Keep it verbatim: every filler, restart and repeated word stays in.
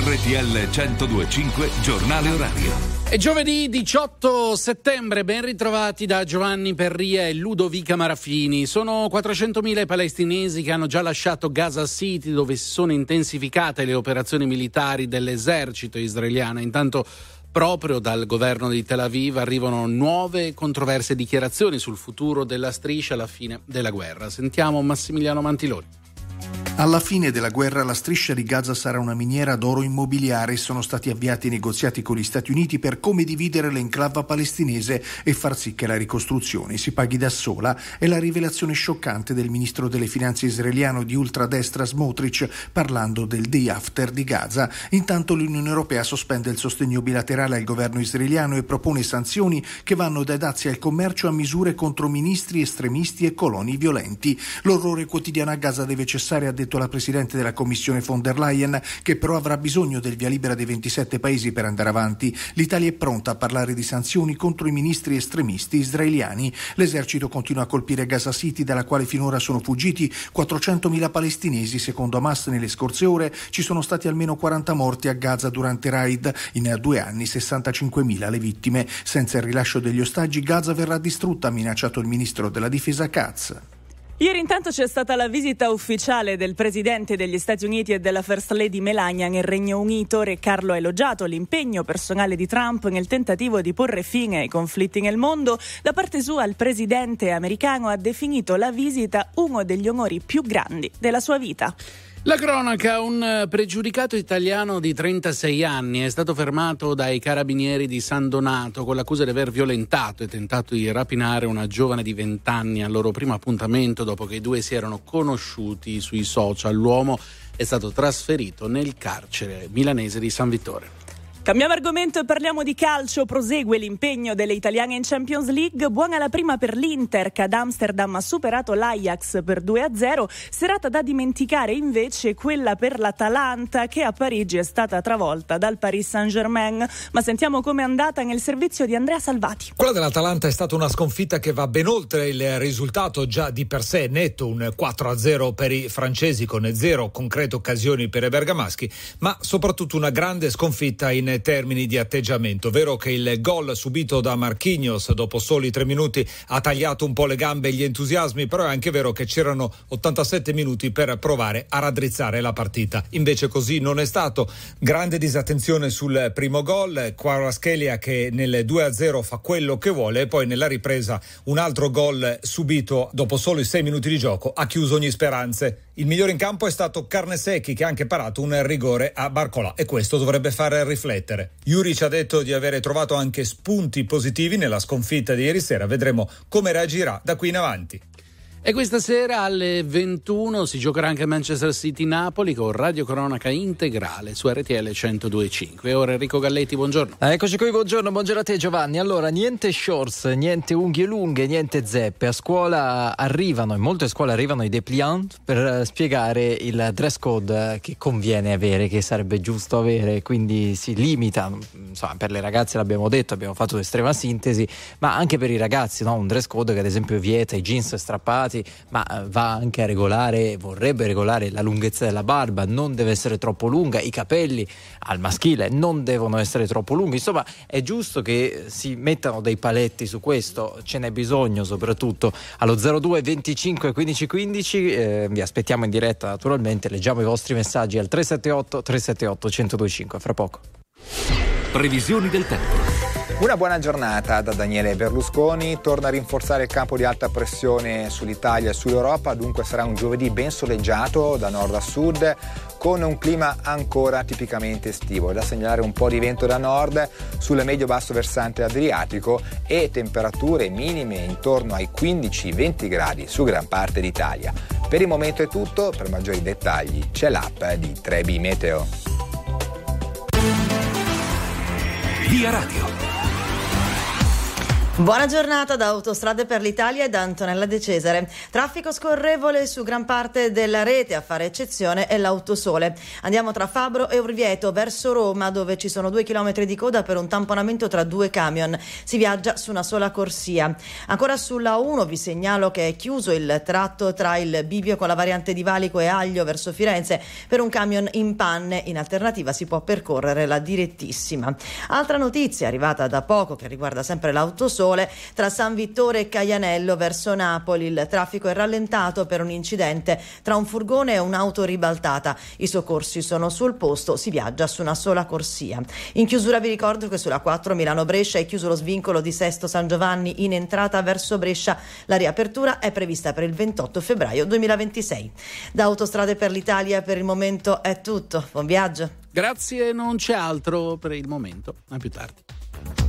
R T L centodue e cinque giornale orario. È giovedì diciotto settembre, ben ritrovati da Giovanni Perria e Ludovica Marafini. Sono quattrocentomila i palestinesi che hanno già lasciato Gaza City, dove si sono intensificate le operazioni militari dell'esercito israeliano. Intanto proprio dal governo di Tel Aviv arrivano nuove controverse dichiarazioni sul futuro della striscia alla fine della guerra. Sentiamo Massimiliano Mantiloni. Alla fine della guerra la striscia di Gaza sarà una miniera d'oro immobiliare e sono stati avviati negoziati con gli Stati Uniti per come dividere l'enclave palestinese e far sì che la ricostruzione si paghi da sola. È la rivelazione scioccante del ministro delle finanze israeliano di ultradestra Smotrich parlando del day after di Gaza. Intanto l'Unione Europea sospende il sostegno bilaterale al governo israeliano e propone sanzioni che vanno dai dazi al commercio a misure contro ministri estremisti e coloni violenti. L'orrore quotidiano a Gaza deve cessare, ha detto la Presidente della Commissione von der Leyen, che però avrà bisogno del via libera dei ventisette paesi per andare avanti. L'Italia è pronta a parlare di sanzioni contro i ministri estremisti israeliani. L'esercito continua a colpire Gaza City, dalla quale finora sono fuggiti quattrocentomila palestinesi. Secondo Hamas nelle scorse ore ci sono stati almeno quaranta morti a Gaza durante raid. In due anni sessantacinquemila le vittime. Senza il rilascio degli ostaggi Gaza verrà distrutta, ha minacciato il ministro della difesa Katz. Ieri intanto c'è stata la visita ufficiale del presidente degli Stati Uniti e della First Lady Melania nel Regno Unito. Re Carlo ha elogiato l'impegno personale di Trump nel tentativo di porre fine ai conflitti nel mondo. Da parte sua il presidente americano ha definito la visita uno degli onori più grandi della sua vita. La cronaca: un pregiudicato italiano di trentasei anni è stato fermato dai carabinieri di San Donato con l'accusa di aver violentato e tentato di rapinare una giovane di venti anni al loro primo appuntamento, dopo che i due si erano conosciuti sui social. L'uomo è stato trasferito nel carcere milanese di San Vittore. Cambiamo argomento e parliamo di calcio. Prosegue l'impegno delle italiane in Champions League. Buona la prima per l'Inter, che ad Amsterdam ha superato l'Ajax per due a zero. Serata da dimenticare invece quella per l'Atalanta, che a Parigi è stata travolta dal Paris Saint-Germain. Ma sentiamo com'è andata nel servizio di Andrea Salvati. Quella dell'Atalanta è stata una sconfitta che va ben oltre il risultato già di per sé netto, un quattro a zero per i francesi con zero concrete occasioni per i bergamaschi, ma soprattutto una grande sconfitta in termini di atteggiamento. Vero che il gol subito da Marquinhos dopo soli tre minuti ha tagliato un po' le gambe e gli entusiasmi, però è anche vero che c'erano ottantasette minuti per provare a raddrizzare la partita. Invece così non è stato. Grande disattenzione sul primo gol, Kvaratskhelia che nel due a zero fa quello che vuole, e poi nella ripresa un altro gol subito dopo soli sei minuti di gioco ha chiuso ogni speranze. Il migliore in campo è stato Carnesecchi, che ha anche parato un rigore a Barcola, e questo dovrebbe far riflettere. Juric ha detto di avere trovato anche spunti positivi nella sconfitta di ieri sera. Vedremo come reagirà da qui in avanti. E questa sera alle ventuno si giocherà anche Manchester City-Napoli con radiocronaca integrale su R T L centodue e cinque. E ora Enrico Galletti, buongiorno. Eccoci qui, buongiorno, buongiorno a te Giovanni. Allora, niente shorts, niente unghie lunghe, niente zeppe. A scuola arrivano, in molte scuole arrivano i dépliant per spiegare il dress code che conviene avere, che sarebbe giusto avere, quindi si limita, insomma, per le ragazze l'abbiamo detto, abbiamo fatto l'estrema sintesi, ma anche per i ragazzi, no? Un dress code che ad esempio vieta i jeans strappati, ma va anche a regolare, vorrebbe regolare la lunghezza della barba, non deve essere troppo lunga, i capelli al maschile non devono essere troppo lunghi. Insomma, è giusto che si mettano dei paletti su questo, ce n'è bisogno, soprattutto allo zero due venticinque quindici quindici. Eh, vi aspettiamo in diretta, naturalmente, leggiamo i vostri messaggi al tre sette otto tre sette otto uno zero due cinque. Fra poco. Previsioni del tempo. Una buona giornata da Daniele Berlusconi. Torna a rinforzare il campo di alta pressione sull'Italia e sull'Europa, dunque sarà un giovedì ben soleggiato da nord a sud, con un clima ancora tipicamente estivo. È da segnalare un po' di vento da nord sul medio-basso versante adriatico e temperature minime intorno ai quindici venti gradi su gran parte d'Italia. Per il momento è tutto, per maggiori dettagli c'è l'app di tre B Meteo. Via Radio. Buona giornata da Autostrade per l'Italia e da Antonella De Cesare. Traffico scorrevole su gran parte della rete, a fare eccezione è l'Autosole. Andiamo tra Fabro e Orvieto verso Roma, dove ci sono due chilometri di coda per un tamponamento tra due camion. Si viaggia su una sola corsia. Ancora sulla uno vi segnalo che è chiuso il tratto tra il bivio con la variante di Valico e Aglio verso Firenze per un camion in panne. In alternativa si può percorrere la direttissima. Altra notizia arrivata da poco che riguarda sempre l'Autosole. Tra San Vittore e Caianello verso Napoli il traffico è rallentato per un incidente tra un furgone e un'auto ribaltata. I soccorsi sono sul posto, si viaggia su una sola corsia. In chiusura vi ricordo che sulla quattro Milano-Brescia è chiuso lo svincolo di Sesto San Giovanni in entrata verso Brescia. La riapertura è prevista per il ventotto febbraio duemilaventisei. Da Autostrade per l'Italia per il momento è tutto. Buon viaggio. Grazie, non c'è altro per il momento. A più tardi.